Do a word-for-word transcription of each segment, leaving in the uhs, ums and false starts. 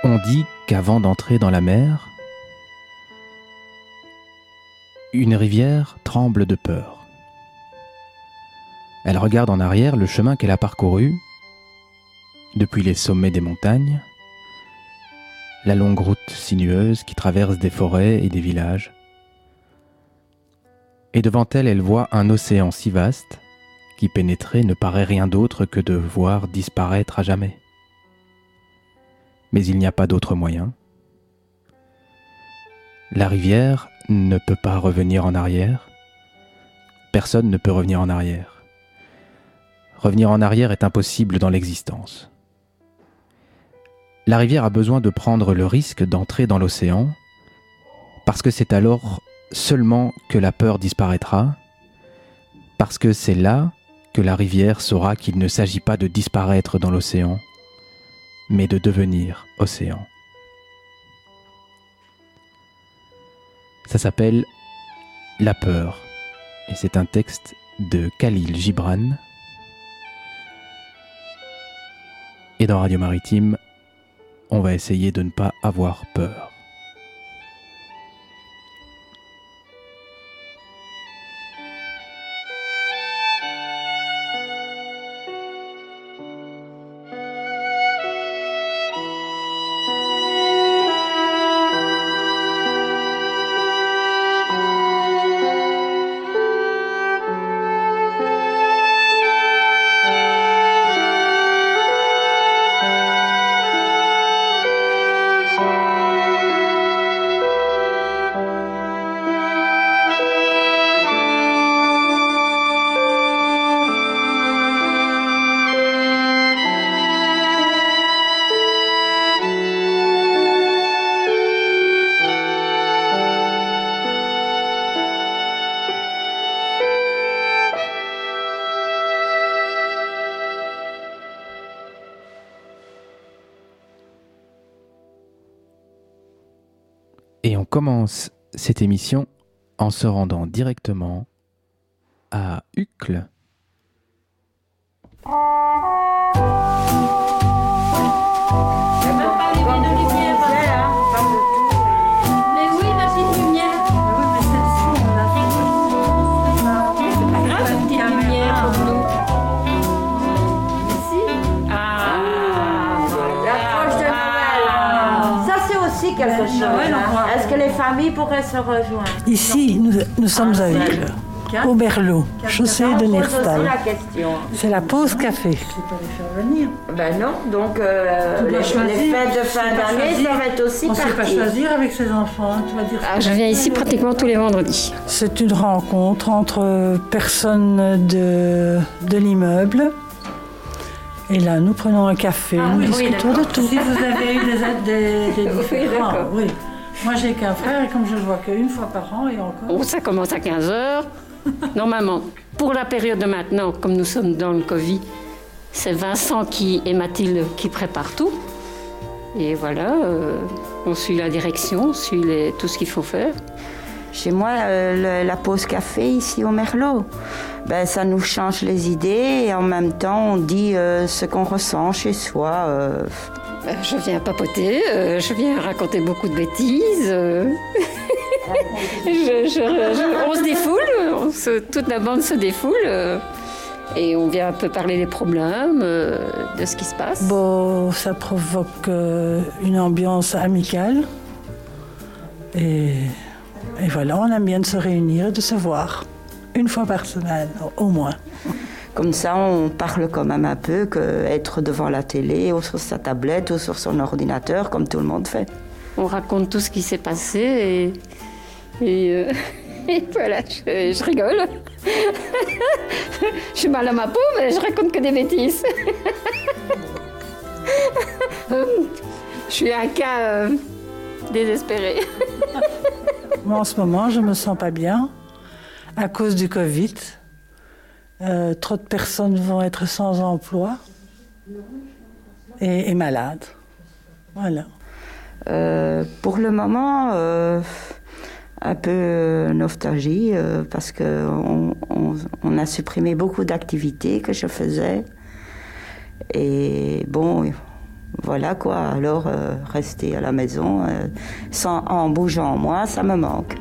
On dit qu'avant d'entrer dans la mer, une rivière tremble de peur. Elle regarde en arrière le chemin qu'elle a parcouru, depuis les sommets des montagnes, la longue route sinueuse qui traverse des forêts et des villages. Et devant elle, elle voit un océan si vaste qui pénétrer ne paraît rien d'autre que de voir disparaître à jamais. Mais il n'y a pas d'autre moyen. La rivière ne peut pas revenir en arrière. Personne ne peut revenir en arrière. Revenir en arrière est impossible dans l'existence. La rivière a besoin de prendre le risque d'entrer dans l'océan, parce que c'est alors seulement que la peur disparaîtra, parce que c'est là que la rivière saura qu'il ne s'agit pas de disparaître dans l'océan, mais de devenir océan. Ça s'appelle « La peur » et c'est un texte de Khalil Gibran. Et dans Radio Maritime, on va essayer de ne pas avoir peur. Et on commence cette émission en se rendant directement à Uccle. Quelque chose. Hein. Est-ce que les familles pourraient se rejoindre? Ici, nous, nous sommes ah, à Uccle, au Berlot, chaussée de Nerstal. C'est la pause café. Tu peux les faire venir. Ben non, donc euh, les, les fêtes de fin d'année, ça va être aussi on parti. On ne sait pas choisir avec ses enfants. Tu vas dire ah, je viens ici pratiquement tous les vendredis. C'est une rencontre entre personnes de, de l'immeuble. Et là, nous prenons un café, ah, nous oui, discutons oui, de tout. Si vous avez eu des aides des, des différents, oui, oui. Moi, j'ai qu'un frère et comme je le vois qu'une fois par an et encore. Oh, ça commence à quinze heures. Normalement, pour la période de maintenant, comme nous sommes dans le Covid, c'est Vincent qui, et Mathilde qui préparent tout. Et voilà, euh, on suit la direction, on suit les, tout ce qu'il faut faire. Chez moi, euh, le, la pause café ici au Merlot, ben, ça nous change les idées et en même temps on dit euh, ce qu'on ressent chez soi. Euh. Je viens papoter, euh, je viens raconter beaucoup de bêtises. Euh. je, je, je, on se défoule, on se, toute la bande se défoule euh, et on vient un peu parler des problèmes, euh, de ce qui se passe. Bon, ça provoque euh, une ambiance amicale et... Et voilà, on aime bien de se réunir et de se voir, une fois par semaine, au moins. Comme ça, on parle quand même un peu qu'être devant la télé, ou sur sa tablette, ou sur son ordinateur, comme tout le monde fait. On raconte tout ce qui s'est passé et, et, euh, et voilà, je, je rigole. Je suis mal à ma peau, mais je raconte que des bêtises. Je suis un cas euh, désespéré. Moi, en ce moment, je ne me sens pas bien à cause du Covid. Euh, trop de personnes vont être sans emploi et, et malades. Voilà. Euh, pour le moment, euh, un peu nostalgie euh, parce qu'on on, on a supprimé beaucoup d'activités que je faisais. Et bon, voilà quoi. Alors, euh, rester à la maison, euh, sans, en bougeant moins, ça me manque.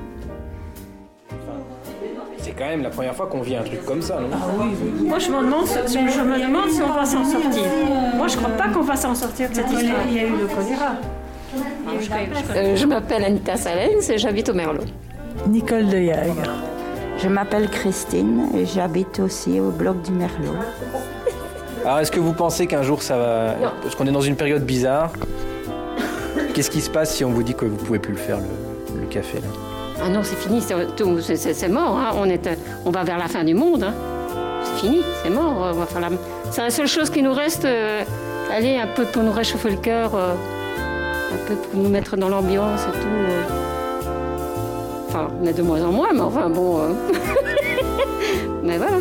C'est quand même la première fois qu'on vit un truc comme ça, non ? Ah oui, oui. Moi, je me demande, je, je me demande si on va s'en sortir. Moi, je crois pas qu'on va s'en sortir de cette histoire. Il y a eu le choléra. Euh, je m'appelle Anita Salens et j'habite au Merlot. Nicole de Jager. Je m'appelle Christine et j'habite aussi au bloc du Merlot. Alors, est-ce que vous pensez qu'un jour ça va... Non. Parce qu'on est dans une période bizarre. Qu'est-ce qui se passe si on vous dit que vous pouvez plus le faire, le, le café, là ? Ah non, c'est fini, c'est, tout, c'est, c'est mort. Hein. On, est, on va vers la fin du monde. Hein. C'est fini, c'est mort. On va faire la... C'est la seule chose qui nous reste. Euh, allez, un peu pour nous réchauffer le cœur, euh, un peu pour nous mettre dans l'ambiance et tout. Euh. Enfin, on est de moins en moins, mais enfin bon. Euh... mais voilà.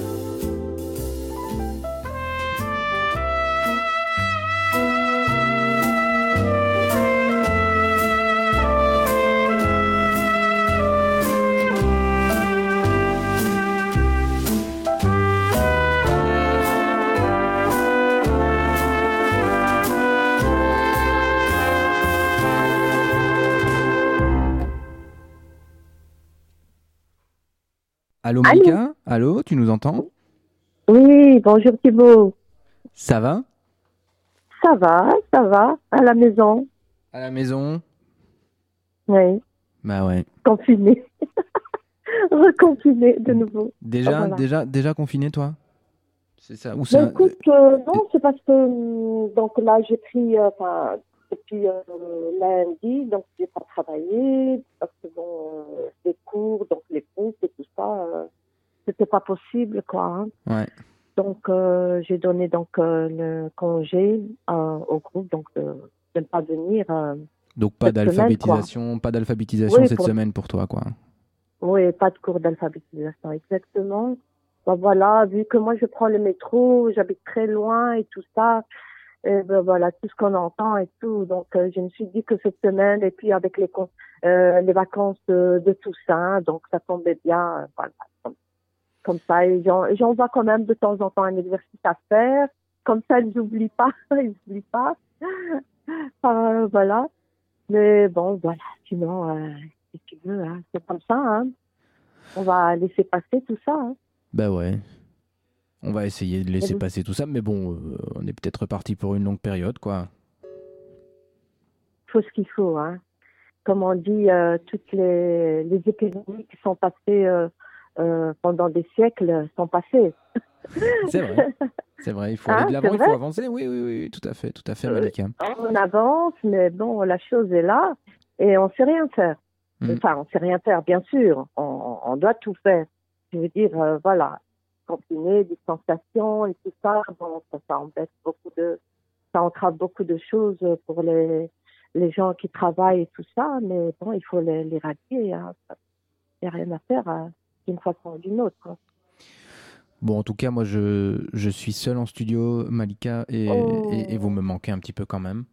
Allô Malika ? Allô, tu nous entends ? Oui, bonjour Thibaut. Ça va ? Ça va, ça va, à la maison. À la maison ? Oui. Bah ouais. Confiné. Reconfiné de nouveau. Déjà, oh, voilà. déjà, déjà confiné toi ? C'est ça ou c'est Ben, un... écoute, euh, non, c'est parce que donc là j'ai pris, enfin, euh, depuis euh, lundi, donc j'ai pas travaillé parce que bon, euh, les cours, donc les cours et tout ça, euh, c'était pas possible quoi. Hein. Ouais. Donc euh, j'ai donné donc euh, le congé euh, au groupe donc de, de ne pas venir. Euh, Donc pas cette d'alphabétisation, semaine, pas d'alphabétisation oui, cette pour... semaine pour toi quoi. Oui, pas de cours d'alphabétisation exactement. Ben voilà, vu que moi je prends le métro, j'habite très loin et tout ça, et ben voilà tout ce qu'on entend et tout. Donc euh, je me suis dit que cette semaine et puis avec les euh, les vacances de, de Toussaint, donc ça tombait bien, euh, voilà, comme, comme ça. Et j'en, j'envoie quand même de temps en temps un exercice à faire, comme ça ils n'oublient pas, ils n'oublient pas. euh, voilà. Mais bon, voilà. Sinon, euh, si tu veux, hein, c'est comme ça. Hein. On va laisser passer tout ça. Hein. Bah ouais. On va essayer de laisser oui. passer tout ça, mais bon, euh, on est peut-être reparti pour une longue période, quoi. Il faut ce qu'il faut, hein. Comme on dit, euh, toutes les, les épidémies qui sont passées euh, euh, pendant des siècles sont passées. C'est vrai. C'est vrai, il faut hein, aller de l'avant, il faut avancer. Oui, oui, oui, tout à fait, tout à fait, Malika. On avance, mais bon, la chose est là et on ne sait rien faire. Mmh. Enfin, on ne sait rien faire, bien sûr. On, on doit tout faire. Je veux dire, euh, voilà, confiner, distanciation et tout ça, bon, ça, ça embête beaucoup de, ça entrave beaucoup de choses pour les, les gens qui travaillent et tout ça, mais bon, il faut les, les radier, hein. Il n'y a rien à faire hein, d'une façon ou d'une autre. Hein. Bon, en tout cas, moi, je, je suis seul en studio, Malika, et, oh. et, et vous me manquez un petit peu quand même.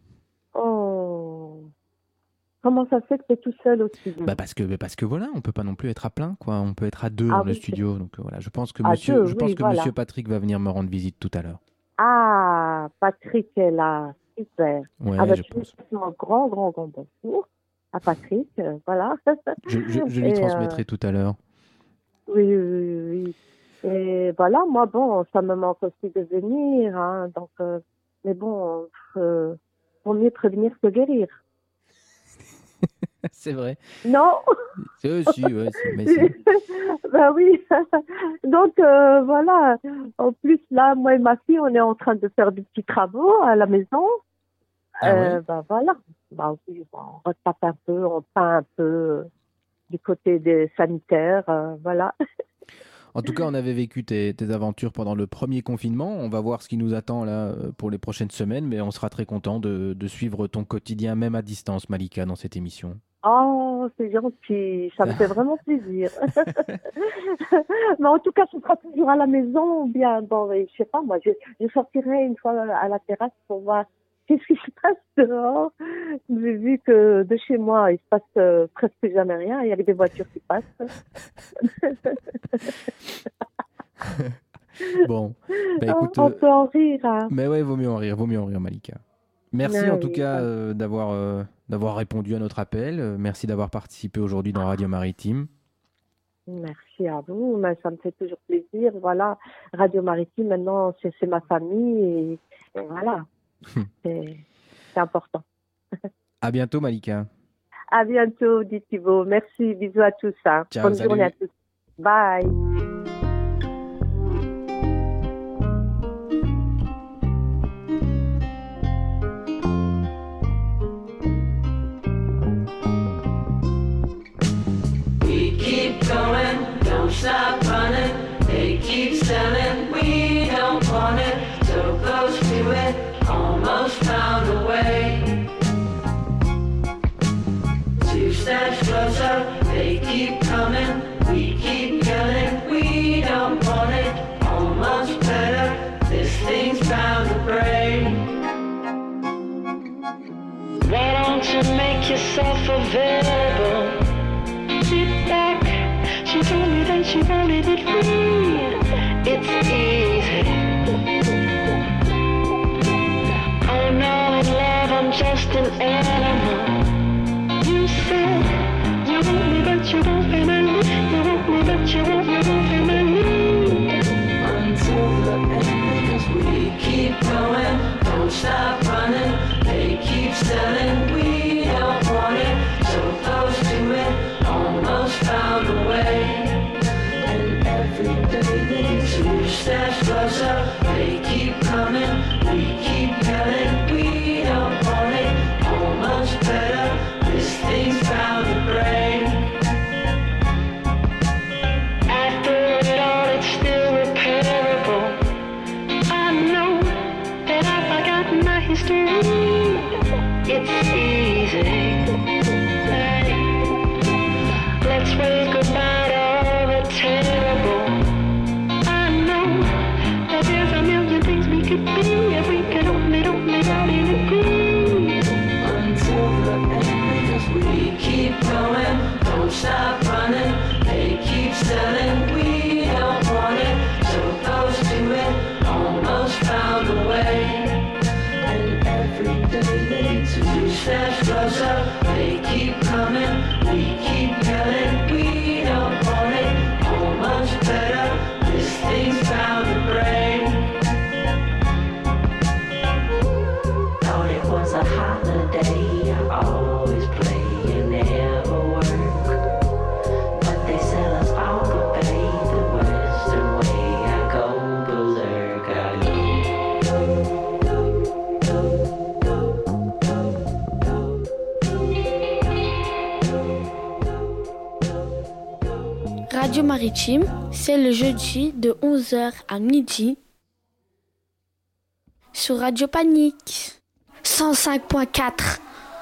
Oh. Comment ça se fait que tu es tout seul au studio ? Bah parce que parce que voilà, on peut pas non plus être à plein quoi, on peut être à deux ah, dans oui, le studio. C'est... Donc voilà, je pense que à monsieur deux, je pense oui, que voilà. monsieur Patrick va venir me rendre visite tout à l'heure. Ah, Patrick est là, super. Ouais, ah bah, je je pense. Un grand grand grand bonjour à Patrick, euh, voilà. je, je, je lui Et transmettrai euh... tout à l'heure. Oui oui oui. Et voilà, moi bon, ça me manque aussi de venir hein, donc euh, mais bon, euh, vaut mieux prévenir que guérir. C'est vrai. Non. C'est aussi, ouais, c'est, mais c'est... ben oui. Donc euh, voilà. En plus là, moi et ma fille, on est en train de faire des petits travaux à la maison. Ah euh, ouais. Ben voilà. Ben oui, on retape un peu, on peint un peu du côté des sanitaires, euh, voilà. En tout cas, on avait vécu tes, tes aventures pendant le premier confinement. On va voir ce qui nous attend là pour les prochaines semaines, mais on sera très content de, de suivre ton quotidien, même à distance, Malika, dans cette émission. Oh, c'est gentil, ça me fait vraiment plaisir. Mais en tout cas, ce sera toujours à la maison, ou bien, bon, je sais pas, moi, je, je sortirai une fois à la terrasse pour voir qu'est-ce qui se passe dehors. J'ai vu que de chez moi, il se passe euh, presque jamais rien, il y a des voitures qui passent. Bon, bah écoute, on peut en rire. Hein. Mais ouais, vaut mieux en rire, vaut mieux en rire, Malika. Merci Ah en tout oui, cas ça- euh, d'avoir, euh, d'avoir répondu à notre appel. Euh, Merci d'avoir participé aujourd'hui dans Radio Maritime. Merci à vous. Mais ça me fait toujours plaisir. Voilà, Radio Maritime, maintenant, c'est c'est ma famille et, et voilà, c'est c'est important. À bientôt Malika. À bientôt, dit Thibaut. Merci, bisous à tous. Hein. Ciao, Bonne salut. journée à tous. Bye. We keep going, don't stop running. They keep selling, we don't want it. So close to it, almost found a way. Two steps closer, they keep coming. We keep yelling, we don't want it. Almost better, this thing's bound to break. Why don't you make yourself available? Sit back, she told me that she wanted it free. It's easy. Oh no, in love I'm just an animal. You said you want me but you won't family. You want me but you won't, you won't family. Until the end, 'cause we keep going, don't stop running. They keep selling, we don't want it. So close to it, almost found a way. And every day they two steps closer. They keep coming, we keep yelling, we don't want it. Almost better, this thing's bound to break. After it all, it's still repairable. I know that I've forgotten my history. It's easy. Hey. Let's wave goodbye to all the terrible. I know that there's a million things we could be if we could only, only, only agree. Until the end, 'cause we keep going, don't stop running. They keep selling, we don't want it. So close to it, almost found a way. And every day they two steps closer. They keep coming, we keep yelling, we don't want it. Almost better, this thing's bound to break. Thought it was a holiday, I always play and never work. But they sell us all the pay, the western way. I go berserk, I Radio Maritime, c'est le jeudi de onze heures à midi sur Radio Panique cent cinq point quatre.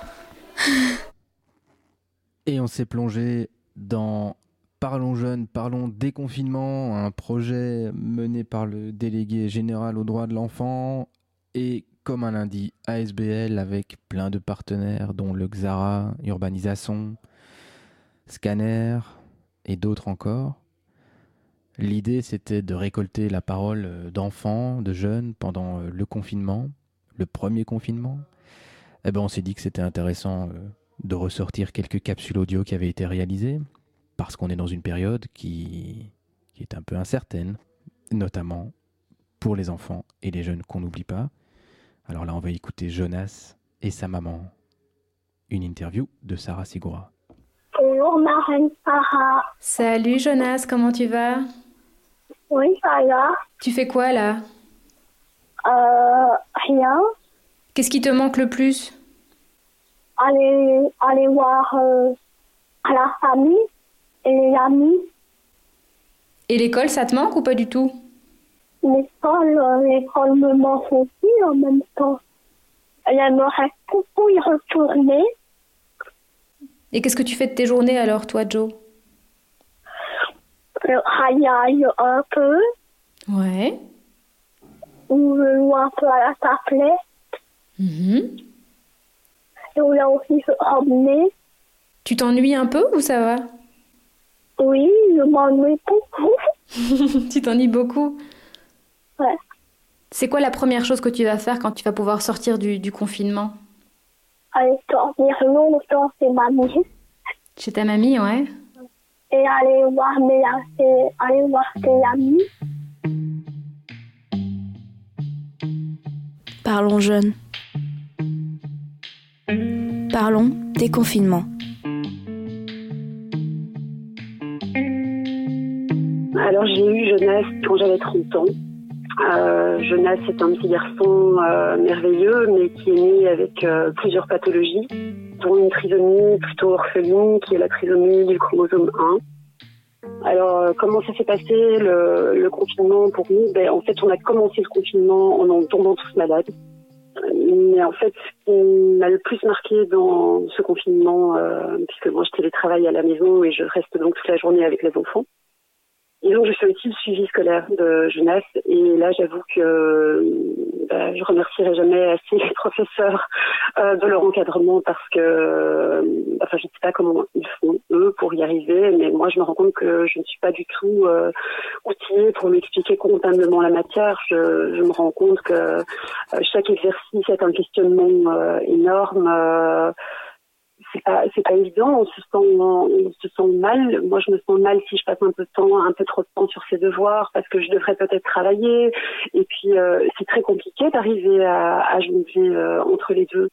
Et on s'est plongé dans Parlons Jeunes, Parlons Déconfinement, un projet mené par le délégué général aux droits de l'enfant et comme un lundi A S B L avec plein de partenaires dont le Xara, Urbanisation, Scanner et d'autres encore. L'idée c'était de récolter la parole d'enfants, de jeunes pendant le confinement, le premier confinement. Eh ben on s'est dit que c'était intéressant de ressortir quelques capsules audio qui avaient été réalisées parce qu'on est dans une période qui, qui est un peu incertaine, notamment pour les enfants et les jeunes qu'on n'oublie pas. Alors là, on va écouter Jonas et sa maman. Une interview de Sarah Sigura. Bonjour Marine Sarah. Salut Jonas, comment tu vas? Oui, ça va. Tu fais quoi là? Euh, rien. Qu'est-ce qui te manque le plus? Aller, aller voir euh, la famille et les amis. Et l'école, ça te manque ou pas du tout? L'école, euh, l'école me manque aussi en même temps. J'aimerais beaucoup y retourner. Et qu'est-ce que tu fais de tes journées alors, toi, Joe? Je travaille un peu. Ouais. Ou je joue un peu à la tablette. Mm-hmm. Et on a aussi se promener. Tu t'ennuies un peu ou ça va? Oui, je m'ennuie beaucoup. Tu t'ennuies beaucoup? Ouais. C'est quoi la première chose que tu vas faire quand tu vas pouvoir sortir du, du confinement? Aller dormir longtemps chez mamie. Chez ta mamie, ouais. Et aller voir mes et aller voir tes amis. Parlons jeunes. Parlons déconfinement. Alors j'ai eu Jonas quand j'avais trente ans. Euh, Jonas est un petit garçon euh, merveilleux, mais qui est né avec euh, plusieurs pathologies, dont une trisomie plutôt orpheline, qui est la trisomie du chromosome un. Alors, euh, comment ça s'est passé le, le confinement pour nous? Ben, en fait, on a commencé le confinement en en tombant tous malades. Mais en fait, ce qui m'a le plus marqué dans ce confinement, euh, puisque moi je télétravaille à la maison et je reste donc toute la journée avec les enfants. Et donc je fais aussi le suivi scolaire de Jonas. Et là, j'avoue que ben, je remercierai jamais assez les professeurs euh, de leur encadrement parce que, euh, enfin, je ne sais pas comment ils font eux pour y arriver, mais moi je me rends compte que je ne suis pas du tout euh, outillée pour m'expliquer convenablement la matière. Je, je me rends compte que euh, chaque exercice est un questionnement euh, énorme. Euh, c'est pas c'est pas évident, on se sent on se sent mal. Moi je me sens mal si je passe un peu de temps un peu trop de temps sur ces devoirs parce que je devrais peut-être travailler et puis euh, c'est très compliqué d'arriver à, à jongler euh, entre les deux.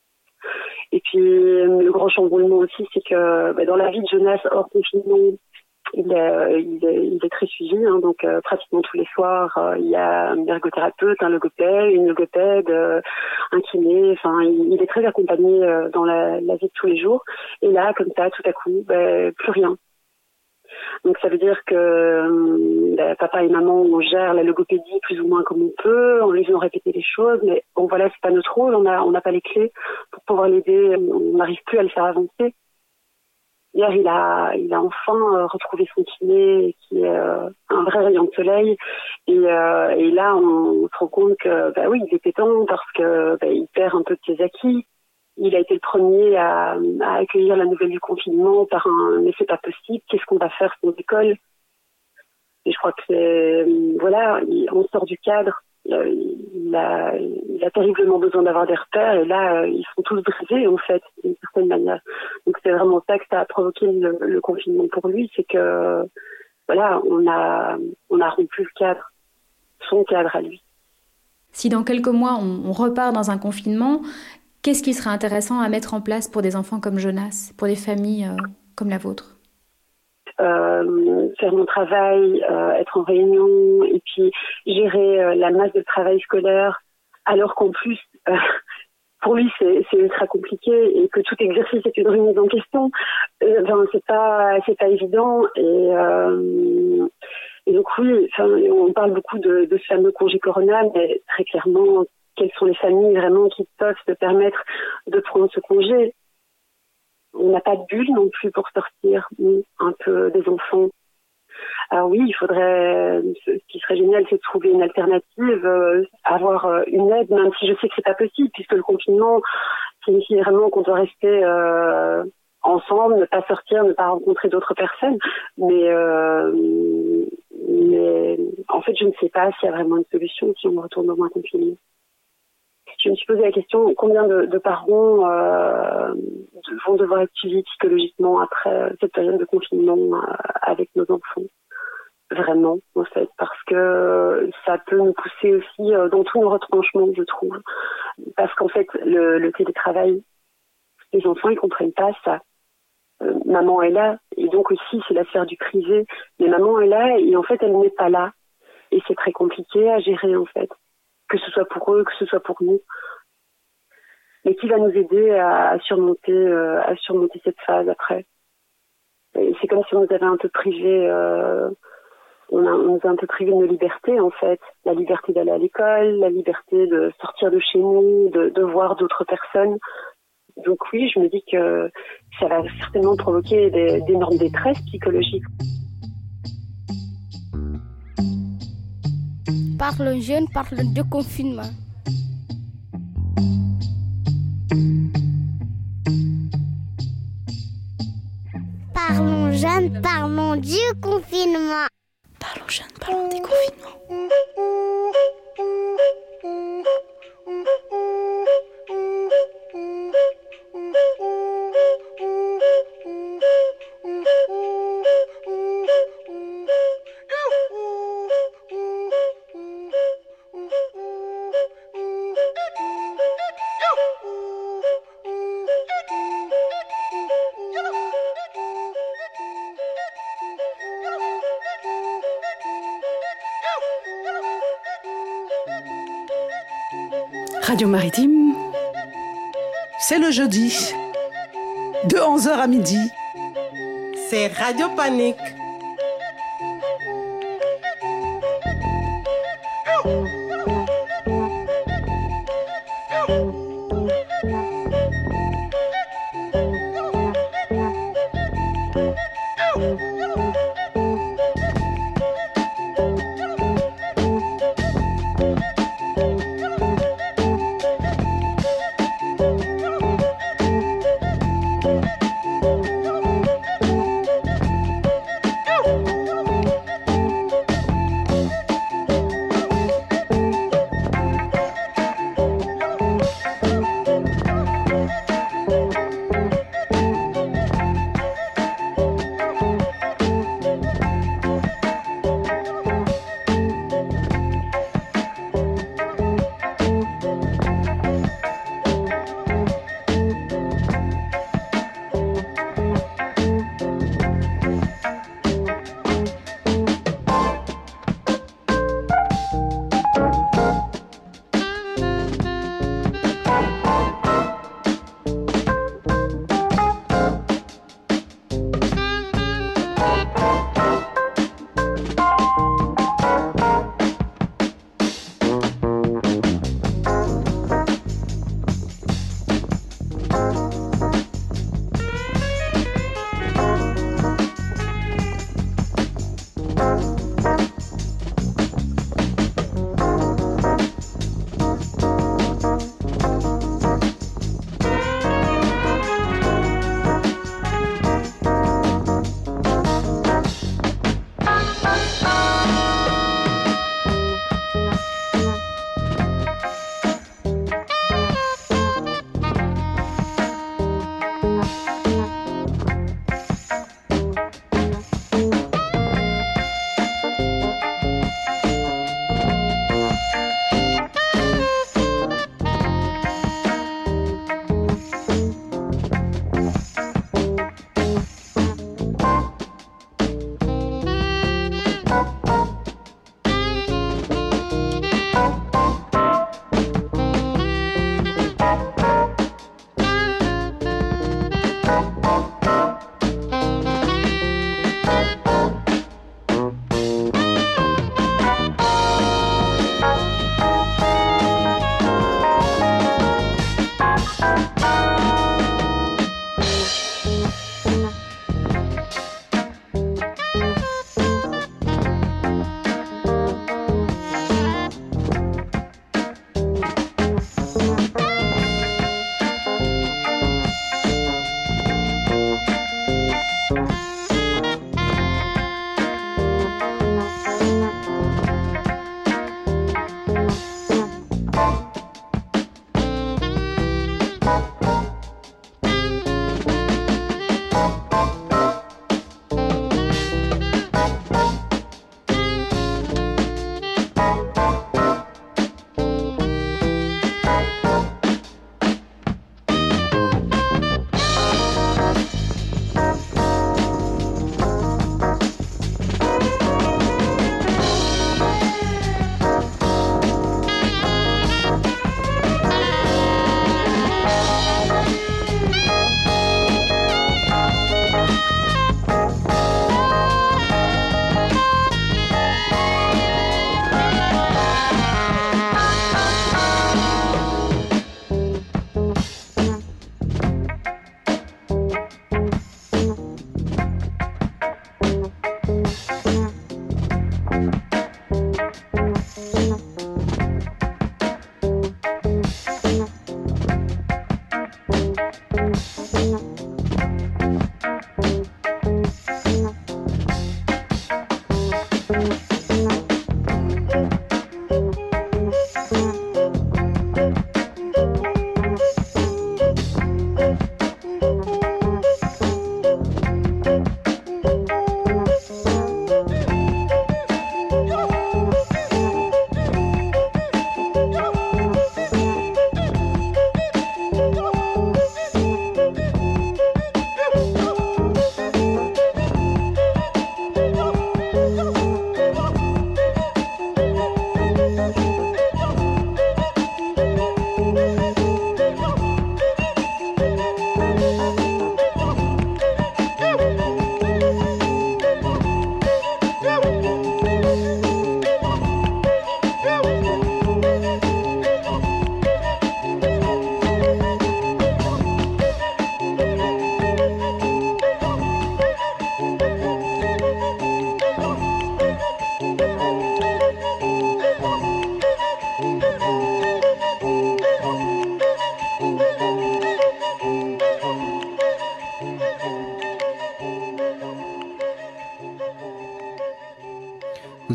Et puis le grand chamboulement aussi, c'est que bah, dans la vie de Jonas hors confinement, il est, il est, il est très suivi, hein, donc euh, pratiquement tous les soirs, euh, il y a un ergothérapeute, un logopède, une logopède, euh, un kiné, enfin, il, il est très accompagné euh, dans la, la vie de tous les jours. Et là, comme ça, tout à coup, ben, plus rien. Donc ça veut dire que euh, ben, papa et maman, on gère la logopédie plus ou moins comme on peut, on lui fait répéter les choses, mais bon voilà, c'est pas notre rôle, on a, on n'a pas les clés pour pouvoir l'aider, on n'arrive plus à le faire avancer. Hier, il a, il a enfin euh, retrouvé son kiné, qui est euh, un vrai rayon de soleil. Et, euh, et là, on, on se rend compte que, bah oui, il est pétant parce que bah, il perd un peu de ses acquis. Il a été le premier à, à accueillir la nouvelle du confinement par un « mais c'est pas possible, qu'est-ce qu'on va faire sans école ?» Et je crois que c'est, voilà, il, on sort du cadre. Il a, il a terriblement besoin d'avoir des repères et là ils sont tous brisés en fait d'une certaine manière. Donc c'est vraiment ça que ça a provoqué le, le confinement pour lui, c'est que voilà, on a on a rompu le cadre, son cadre à lui. Si dans quelques mois on, on repart dans un confinement, qu'est-ce qui serait intéressant à mettre en place pour des enfants comme Jonas, pour des familles euh, comme la vôtre? Euh, faire mon travail, euh, être en réunion et puis gérer euh, la masse de travail scolaire, alors qu'en plus, euh, pour lui, c'est, c'est ultra compliqué et que tout exercice est une remise en question. Euh, ben, c'est pas, c'est pas évident et, euh, et donc oui, on parle beaucoup de, de ce fameux congé Corona, mais très clairement, quelles sont les familles vraiment qui peuvent se permettre de prendre ce congé? On n'a pas de bulle non plus pour sortir un peu des enfants. Alors oui, il faudrait, ce qui serait génial, c'est de trouver une alternative, euh, avoir euh, une aide, même si je sais que c'est pas possible, puisque le confinement signifie vraiment qu'on doit rester euh, ensemble, ne pas sortir, ne pas rencontrer d'autres personnes. Mais, euh, mais en fait, je ne sais pas s'il y a vraiment une solution si on retourne dans un confinement. Je me suis posé la question, combien de, de parents euh, vont devoir être suivis psychologiquement après cette période de confinement euh, avec nos enfants? Vraiment, en fait, parce que ça peut nous pousser aussi euh, dans tous nos retranchements, je trouve. Parce qu'en fait, le, le télétravail, les enfants, ils comprennent pas ça. Euh, maman est là, et donc aussi, c'est la sphère du privé. Mais maman est là, et en fait, elle n'est pas là. Et c'est très compliqué à gérer, en fait. Que ce soit pour eux, que ce soit pour nous. Mais qui va nous aider à, à surmonter, euh, à surmonter cette phase après. Et c'est comme si on nous avait un peu privé, euh, on, a, on nous a un peu privé de nos libertés en fait. La liberté d'aller à l'école, la liberté de sortir de chez nous, de, de voir d'autres personnes. Donc oui, je me dis que ça va certainement provoquer des, d'énormes détresses psychologiques. Parlons jeunes, parlons de confinement. Parlons jeunes, parlons du confinement. Parlons jeunes, parlons des confinements. Radio Maritime, c'est le jeudi, de onze heures à midi. C'est Radio Panique.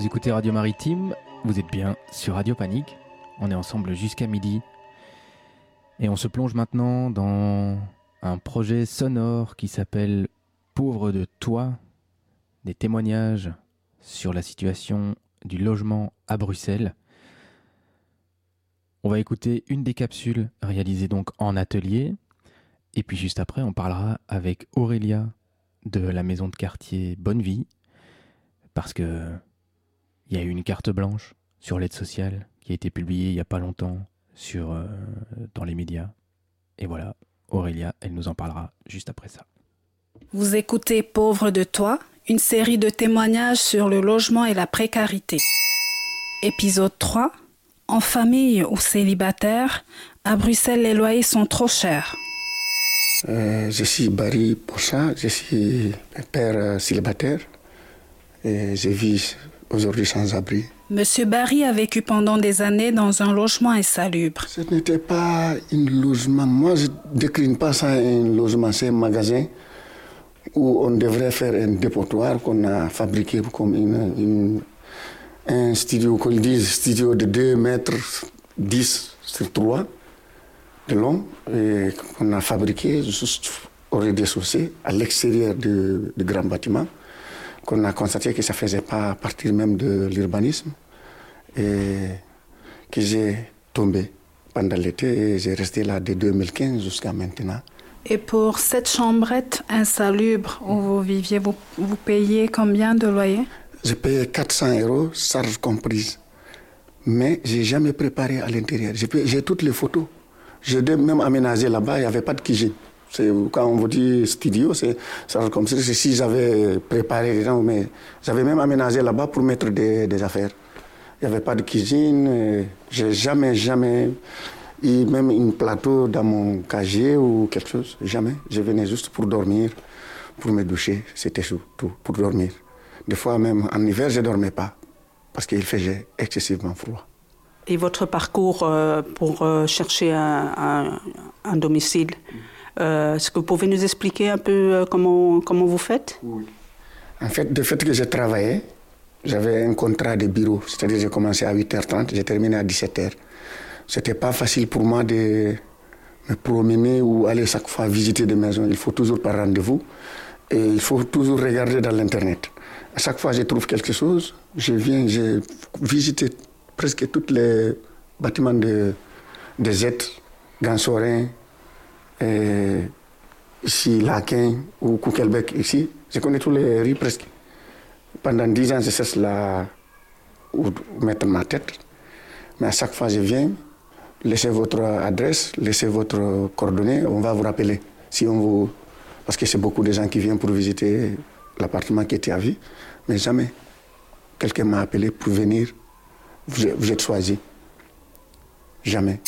Vous écoutez Radio Maritime, vous êtes bien sur Radio Panique. On est ensemble jusqu'à midi. Et on se plonge maintenant dans un projet sonore qui s'appelle Pauvre de toi, des témoignages sur la situation du logement à Bruxelles. On va écouter une des capsules réalisées donc en atelier. Et puis juste après, on parlera avec Aurélia de la maison de quartier Bonne Vie. Parce que il y a eu une carte blanche sur l'aide sociale qui a été publiée il n'y a pas longtemps sur, euh, dans les médias. Et voilà, Aurélia, elle nous en parlera juste après ça. Vous écoutez Pauvre de toi, une série de témoignages sur le logement et la précarité. Épisode trois. En famille ou célibataire, à Bruxelles, les loyers sont trop chers. Euh, je suis Barry Pocha, je suis père euh, célibataire et je vis aujourd'hui sans abri. Monsieur Barry a vécu pendant des années dans un logement insalubre. Ce n'était pas un logement, moi je ne décline pas ça un logement, c'est un magasin où on devrait faire un dépotoir qu'on a fabriqué comme une, une, un studio, qu'on dit studio de deux mètres dix sur trois de long et qu'on a fabriqué juste au rez-de-chaussée à l'extérieur du, du grand bâtiment, qu'on a constaté que ça ne faisait pas partie même de l'urbanisme et que j'ai tombé pendant l'été et j'ai resté là de deux mille quinze jusqu'à maintenant. Et pour cette chambrette insalubre où vous viviez, vous, vous payez combien de loyer? Je payais quatre cents euros, charges comprises. Mais je n'ai jamais préparé à l'intérieur. J'ai, j'ai toutes les photos. J'ai même aménagé là-bas, il n'y avait pas de cuisine. C'est, quand on vous dit studio, c'est ça comme si, si j'avais préparé les gens, mais j'avais même aménagé là-bas pour mettre des, des affaires. Il n'y avait pas de cuisine, j'ai jamais, jamais eu même un plateau dans mon casier ou quelque chose, jamais. Je venais juste pour dormir, pour me doucher, c'était tout, pour dormir. Des fois même en hiver, je ne dormais pas, parce qu'il faisait excessivement froid. Et votre parcours euh, pour euh, chercher un, un, un domicile, euh, est-ce que vous pouvez nous expliquer un peu euh, comment, comment vous faites? Oui. En fait, du fait que je travaillais, j'avais un contrat de bureau, c'est-à-dire j'ai commencé à huit heures trente, j'ai terminé à dix-sept heures. C'était pas facile pour moi de me promener ou aller chaque fois visiter des maisons. Il faut toujours par rendez-vous et il faut toujours regarder dans l'internet. À chaque fois que je trouve quelque chose, je viens, j'ai visité presque tous les bâtiments de, de Z, Gansorin, et ici Laquin ou Kukelbeck ici. Je connais tous les rues presque. Pendant dix ans, je cherche là où mettre ma tête. Mais à chaque fois que je viens, laissez votre adresse, laissez votre coordonnée, on va vous rappeler. Si on vous... Parce que c'est beaucoup de gens qui viennent pour visiter l'appartement qui était à vie, mais jamais quelqu'un m'a appelé pour venir. Vous, vous êtes choisi. Jamais.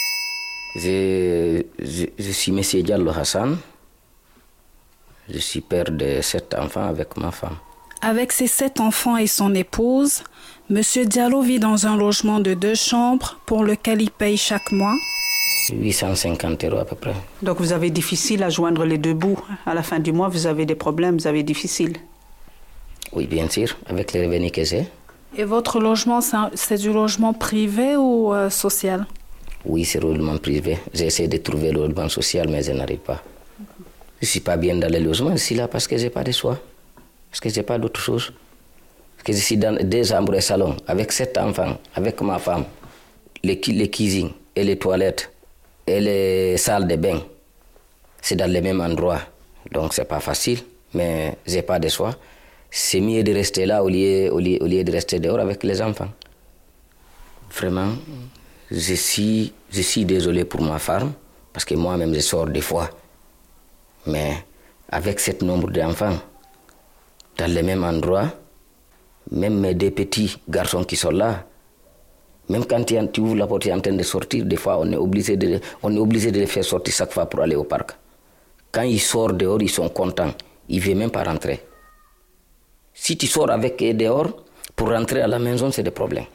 Je, je, je suis M. Diallo Hassan. Je suis père de sept enfants avec ma femme. Avec ses sept enfants et son épouse, M. Diallo vit dans un logement de deux chambres pour lequel il paye chaque mois huit cent cinquante euros à peu près. Donc vous avez difficile à joindre les deux bouts. À la fin du mois, vous avez des problèmes, vous avez difficile. Oui, bien sûr, avec les revenus que j'ai. Et votre logement, c'est du logement privé ou euh, social? Oui, c'est le logement privé. J'essaie de trouver le logement social, mais je n'arrive pas. Je ne suis pas bien dans le logement, je suis là parce que je n'ai pas de choix. Parce que je n'ai pas d'autre chose. Parce que je suis dans deux chambres et salon, avec sept enfants, avec ma femme, les, les cuisines et les toilettes et les salles de bain. C'est dans le même endroit. Donc, ce n'est pas facile, mais je n'ai pas de choix. C'est mieux de rester là au lieu, au, lieu, au lieu de rester dehors avec les enfants. Vraiment, je suis, je suis désolé pour ma femme, parce que moi-même je sors des fois. Mais avec ce nombre d'enfants, dans le même endroit, même mes deux petits garçons qui sont là, même quand tu ouvres la porte, tu es en train de sortir, des fois on est obligé de, on est obligé de les faire sortir chaque fois pour aller au parc. Quand ils sortent dehors, ils sont contents. Ils ne veulent même pas rentrer. Si tu sors avec eux dehors, pour rentrer à la maison, c'est des problèmes.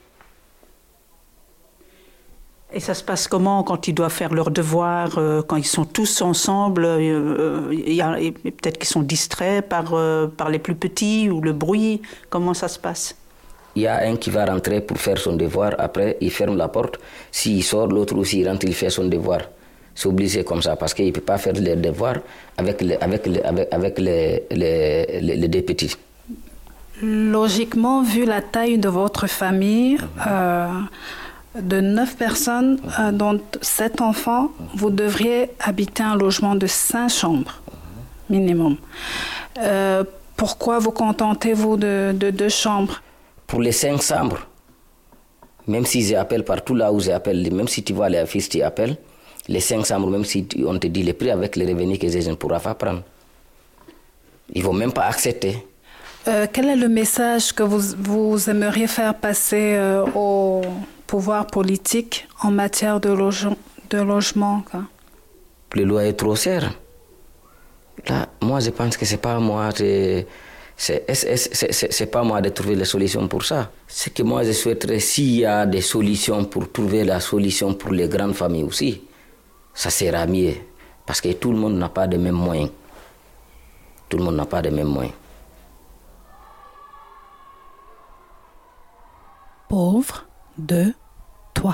Et ça se passe comment quand ils doivent faire leurs devoirs, euh, quand ils sont tous ensemble, euh, y a, et peut-être qu'ils sont distraits par, euh, par les plus petits ou le bruit, comment ça se passe? il y a un qui va rentrer pour faire son devoir, après il ferme la porte. S'il sort, l'autre aussi rentre, il fait son devoir. C'est obligé comme ça, parce qu'il ne peut pas faire les devoirs avec les, avec les, avec, avec les, les, les, les deux petits. Logiquement, vu la taille de votre famille, euh, de neuf personnes, euh, dont sept enfants, vous devriez habiter un logement de cinq chambres, minimum. Euh, pourquoi vous contentez-vous de, de deux chambres? Pour les cinq chambres, même si j'appelle partout là où j'appelle, même si tu vois les affiches, tu appelles, les cinq chambres, même si on te dit les prix avec les revenus que j'ai, je ne pourrai pas prendre. Ils ne vont même pas accepter. Euh, quel est le message que vous, vous aimeriez faire passer euh, au pouvoir politique en matière de, loge, de logement, quoi? Le loyer est trop cher. Là, moi, je pense que c'est pas moi, c'est, c'est, c'est, c'est, c'est, c'est pas moi de trouver la solution pour ça. Ce que moi, je souhaiterais, s'il y a des solutions pour trouver la solution pour les grandes familles aussi, ça sera mieux. Parce que tout le monde n'a pas de mêmes moyens. Tout le monde n'a pas de mêmes moyens. Pauvre de toi.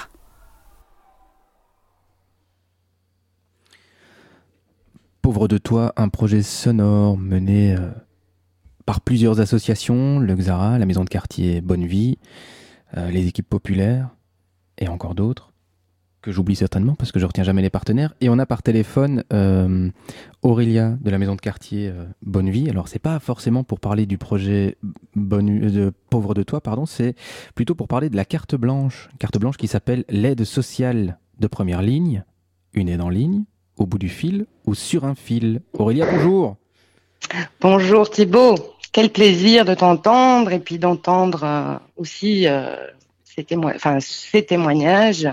Pauvre de toi, un projet sonore mené euh, par plusieurs associations, le Xara, la maison de quartier Bonne Vie, euh, les équipes populaires et encore d'autres, que j'oublie certainement parce que je retiens jamais les partenaires. Et on a par téléphone euh, Aurélia de la maison de quartier euh, Bonne Vie. Alors c'est pas forcément pour parler du projet Bonne, de Pauvre de toi, pardon, c'est plutôt pour parler de la carte blanche, carte blanche qui s'appelle l'aide sociale de première ligne, une aide en ligne, au bout du fil ou sur un fil. Aurélia, bonjour. Bonjour Thibaut, quel plaisir de t'entendre et puis d'entendre euh, aussi euh, ces, témo- enfin, ces témoignages.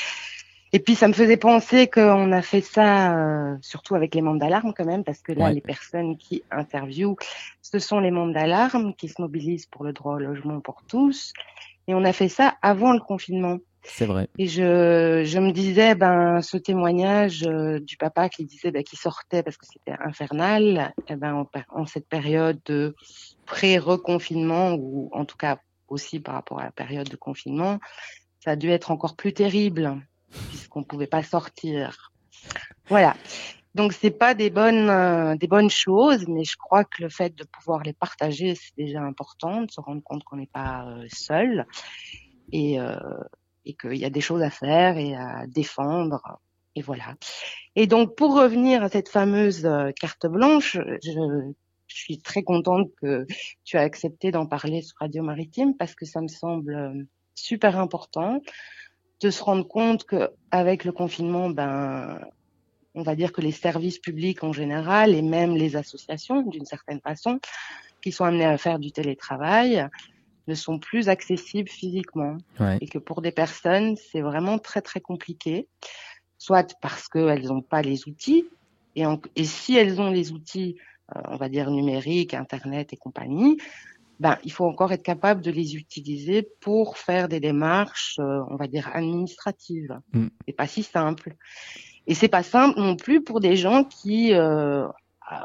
Et puis ça me faisait penser qu'on a fait ça euh, surtout avec les membres d'alarme quand même, parce que là, ouais. Les personnes qui interviewent, ce sont les membres d'alarme qui se mobilisent pour le droit au logement pour tous. Et on a fait ça avant le confinement. C'est vrai. Et je, je me disais, ben, ce témoignage euh, du papa qui disait ben, qu'il sortait parce que c'était infernal, eh ben, en, en cette période de pré-reconfinement, ou en tout cas aussi par rapport à la période de confinement, ça a dû être encore plus terrible, puisqu'on ne pouvait pas sortir. Voilà. Donc, c'est pas des bonnes, euh, des bonnes choses, mais je crois que le fait de pouvoir les partager, c'est déjà important, de se rendre compte qu'on n'est pas euh, seul et, euh, et qu'il y a des choses à faire et à défendre. Et voilà. Et donc, pour revenir à cette fameuse euh, carte blanche, je, je suis très contente que tu as accepté d'en parler sur Radio Maritime parce que ça me semble euh, super important de se rendre compte que avec le confinement, ben, on va dire que les services publics en général et même les associations, d'une certaine façon, qui sont amenés à faire du télétravail, ne sont plus accessibles physiquement. Ouais. Et que pour des personnes, c'est vraiment très très compliqué, soit parce qu'elles n'ont pas les outils, et, en, et si elles ont les outils, euh, on va dire numériques, Internet et compagnie, ben, il faut encore être capable de les utiliser pour faire des démarches, euh, on va dire, administratives. Mm. C'est pas si simple. Et c'est pas simple non plus pour des gens qui, euh, euh,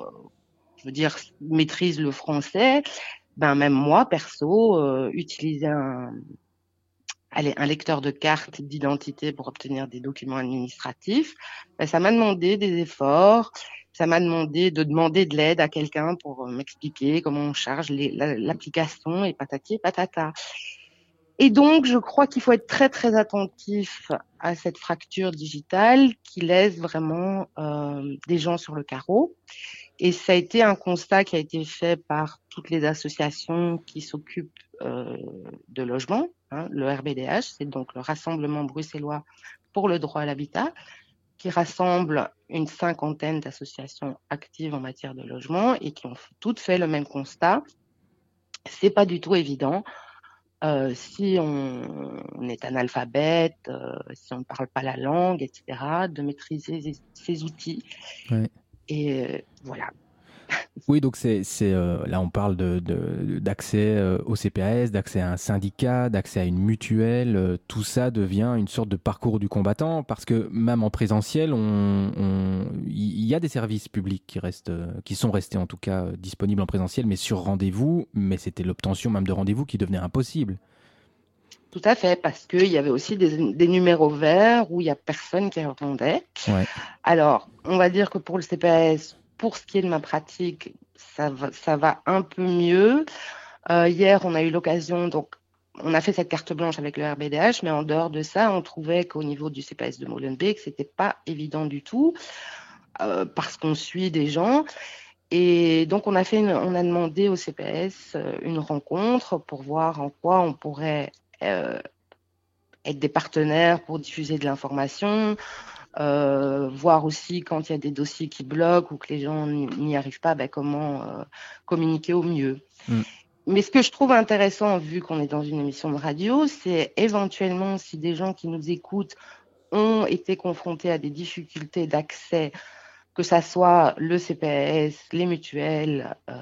je veux dire, maîtrisent le français. Ben, même moi, perso, euh, utiliser un, allez, un lecteur de carte d'identité pour obtenir des documents administratifs, ben, ça m'a demandé des efforts. Ça m'a demandé de demander de l'aide à quelqu'un pour m'expliquer comment on charge les, la, l'application et patati et patata. Et donc, je crois qu'il faut être très, très attentif à cette fracture digitale qui laisse vraiment euh, des gens sur le carreau. Et ça a été un constat qui a été fait par toutes les associations qui s'occupent euh, de logement. Hein, le R B D H, c'est donc le Rassemblement bruxellois pour le droit à l'habitat, qui rassemble une cinquantaine d'associations actives en matière de logement et qui ont toutes fait le même constat. C'est pas du tout évident euh, si on, on est analphabète, euh, si on ne parle pas la langue, et cetera, de maîtriser ces outils. Ouais. Et euh, voilà. Oui, donc c'est, c'est euh, là on parle de, de, d'accès euh, au C P A S, d'accès à un syndicat, d'accès à une mutuelle. Euh, tout ça devient une sorte de parcours du combattant parce que même en présentiel, on, on, il y a des services publics qui restent, euh, qui sont restés en tout cas euh, disponibles en présentiel, mais sur rendez-vous. Mais c'était l'obtention même de rendez-vous qui devenait impossible. Tout à fait, parce qu'il y avait aussi des, des numéros verts où il n'y a personne qui répondait. Ouais. Alors, on va dire que pour le C P A S, pour ce qui est de ma pratique, ça va, ça va un peu mieux. Euh, hier, on a eu l'occasion, donc, on a fait cette carte blanche avec le R B D H, mais en dehors de ça, on trouvait qu'au niveau du C P A S de Molenbeek, c'était pas évident du tout, euh, parce qu'on suit des gens. Et donc, on a fait une, on a demandé au C P A S une rencontre pour voir en quoi on pourrait euh, être des partenaires pour diffuser de l'information, euh, voir aussi quand il y a des dossiers qui bloquent ou que les gens n'y arrivent pas, ben, comment euh, communiquer au mieux. Mm. Mais ce que je trouve intéressant, vu qu'on est dans une émission de radio, c'est éventuellement si des gens qui nous écoutent ont été confrontés à des difficultés d'accès, que ça soit le C P A S, les mutuelles, euh,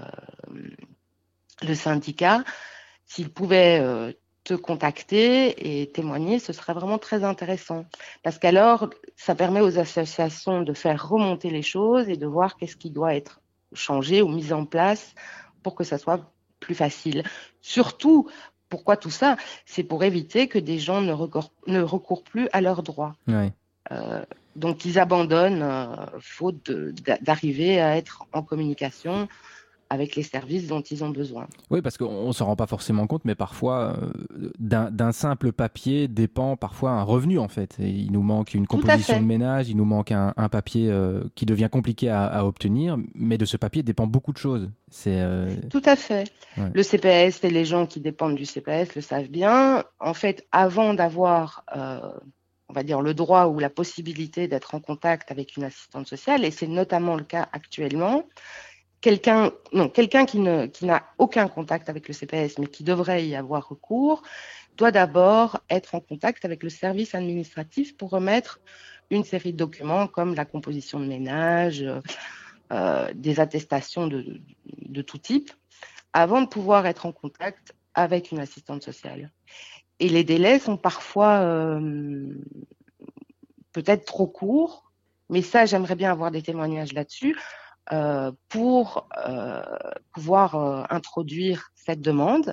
le syndicat, s'ils pouvaient euh, te contacter et témoigner, ce serait vraiment très intéressant. Parce qu'alors, ça permet aux associations de faire remonter les choses et de voir qu'est-ce qui doit être changé ou mis en place pour que ça soit plus facile. Surtout, pourquoi tout ça? C'est pour éviter que des gens ne recourent, ne recourent plus à leurs droits. Ouais. Euh, donc, ils abandonnent, euh, faute de, d'arriver à être en communication avec les services dont ils ont besoin. Oui, parce qu'on ne s'en rend pas forcément compte, mais parfois, euh, d'un, d'un simple papier dépend parfois un revenu, en fait. Et il nous manque une composition de ménage, il nous manque un, un papier euh, qui devient compliqué à, à obtenir, mais de ce papier dépend beaucoup de choses. C'est, euh... Tout à fait. Ouais. Le C P A S et les gens qui dépendent du C P A S le savent bien. En fait, avant d'avoir... Euh, on va dire, le droit ou la possibilité d'être en contact avec une assistante sociale, et c'est notamment le cas actuellement, quelqu'un, non, quelqu'un qui, ne, qui n'a aucun contact avec le C P A S, mais qui devrait y avoir recours, doit d'abord être en contact avec le service administratif pour remettre une série de documents comme la composition de ménage, euh, des attestations de, de, de tout type, avant de pouvoir être en contact avec une assistante sociale. Et les délais sont parfois euh, peut-être trop courts, mais ça, j'aimerais bien avoir des témoignages là-dessus euh, pour euh, pouvoir euh, introduire cette demande.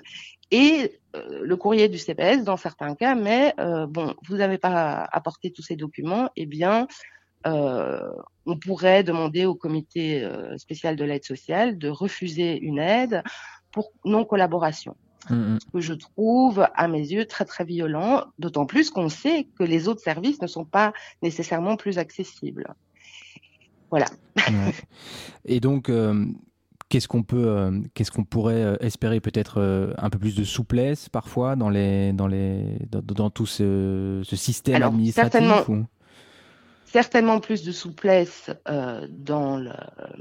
Et euh, le courrier du C P S, dans certains cas, mais euh, bon, vous n'avez pas apporté tous ces documents, eh bien, euh, on pourrait demander au comité euh, spécial de l'aide sociale de refuser une aide pour non-collaboration. Mmh. Ce que je trouve, à mes yeux, très très violent, d'autant plus qu'on sait que les autres services ne sont pas nécessairement plus accessibles. Voilà. Ouais. Et donc, euh, qu'est-ce qu'on peut, euh, qu'est-ce qu'on pourrait espérer, peut-être euh, un peu plus de souplesse parfois dans les, dans les, dans, dans tout ce, ce système Alors, administratif. Certainement, ou... certainement plus de souplesse euh, dans le.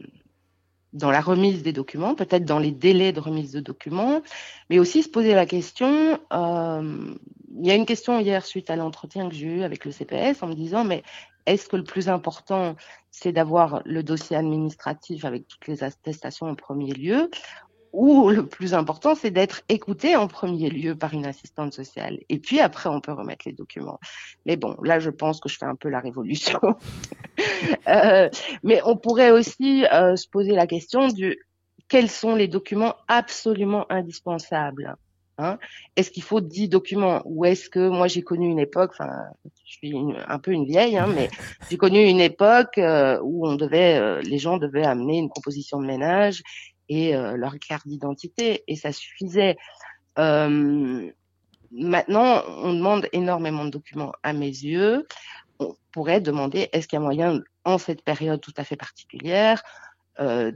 dans la remise des documents, peut-être dans les délais de remise de documents, mais aussi se poser la question, euh, il y a une question hier suite à l'entretien que j'ai eu avec le C P S en me disant, mais est-ce que le plus important, c'est d'avoir le dossier administratif avec toutes les attestations en premier lieu, ou le plus important, c'est d'être écouté en premier lieu par une assistante sociale. Et puis après, on peut remettre les documents. Mais bon, là, je pense que je fais un peu la révolution. euh, mais on pourrait aussi euh, se poser la question de quels sont les documents absolument indispensables. Hein? Est-ce qu'il faut dix documents ou est-ce que moi j'ai connu une époque, enfin je suis une, un peu une vieille, hein, mais j'ai connu une époque euh, où on devait, euh, les gens devaient amener une composition de ménage et euh, leur carte d'identité et ça suffisait. Euh, maintenant, on demande énormément de documents à mes yeux. On pourrait demander est-ce qu'il y a moyen, en cette période tout à fait particulière, euh,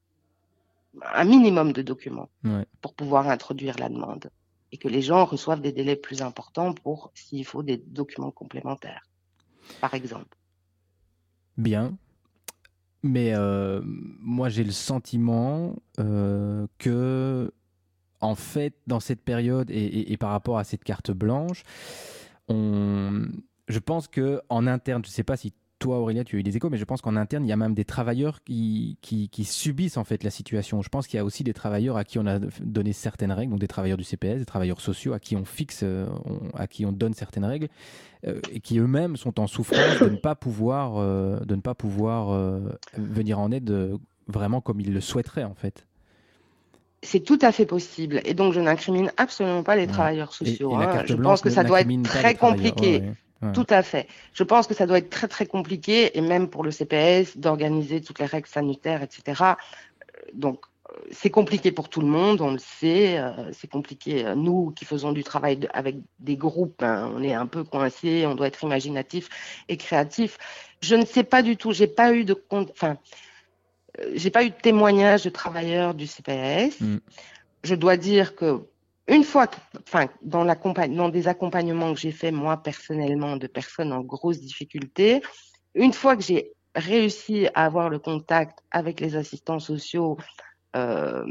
un minimum de documents ouais. pour pouvoir introduire la demande et que les gens reçoivent des délais plus importants pour s'il faut des documents complémentaires, par exemple. Bien. Mais euh, moi, j'ai le sentiment euh, que, en fait, dans cette période et, et, et par rapport à cette carte blanche, on, je pense qu'en interne, je ne sais pas si toi, Aurélia, tu as eu des échos, mais je pense qu'en interne, il y a même des travailleurs qui, qui, qui subissent en fait la situation. Je pense qu'il y a aussi des travailleurs à qui on a donné certaines règles, donc des travailleurs du C P S, des travailleurs sociaux à qui on fixe, euh, on, à qui on donne certaines règles, euh, et qui eux-mêmes sont en souffrance de ne pas pouvoir, euh, de ne pas pouvoir euh, venir en aide euh, vraiment comme ils le souhaiteraient en fait. C'est tout à fait possible. Et donc, je n'incrimine absolument pas les ouais. travailleurs sociaux. Et, et hein. Je pense que ça doit être très compliqué. Ouais, ouais. Tout à fait. Je pense que ça doit être très, très compliqué, et même pour le C P S, d'organiser toutes les règles sanitaires, et cetera. Donc, c'est compliqué pour tout le monde, on le sait. C'est compliqué. Nous qui faisons du travail avec des groupes, hein, on est un peu coincés, on doit être imaginatif et créatif. Je ne sais pas du tout, j'ai pas eu de compte... Enfin, j'ai pas eu de témoignage de travailleurs du C P S. Mm. Je dois dire que une fois, que, enfin, dans, la, dans des accompagnements que j'ai fait moi personnellement de personnes en grosse difficulté, une fois que j'ai réussi à avoir le contact avec les assistants sociaux, euh,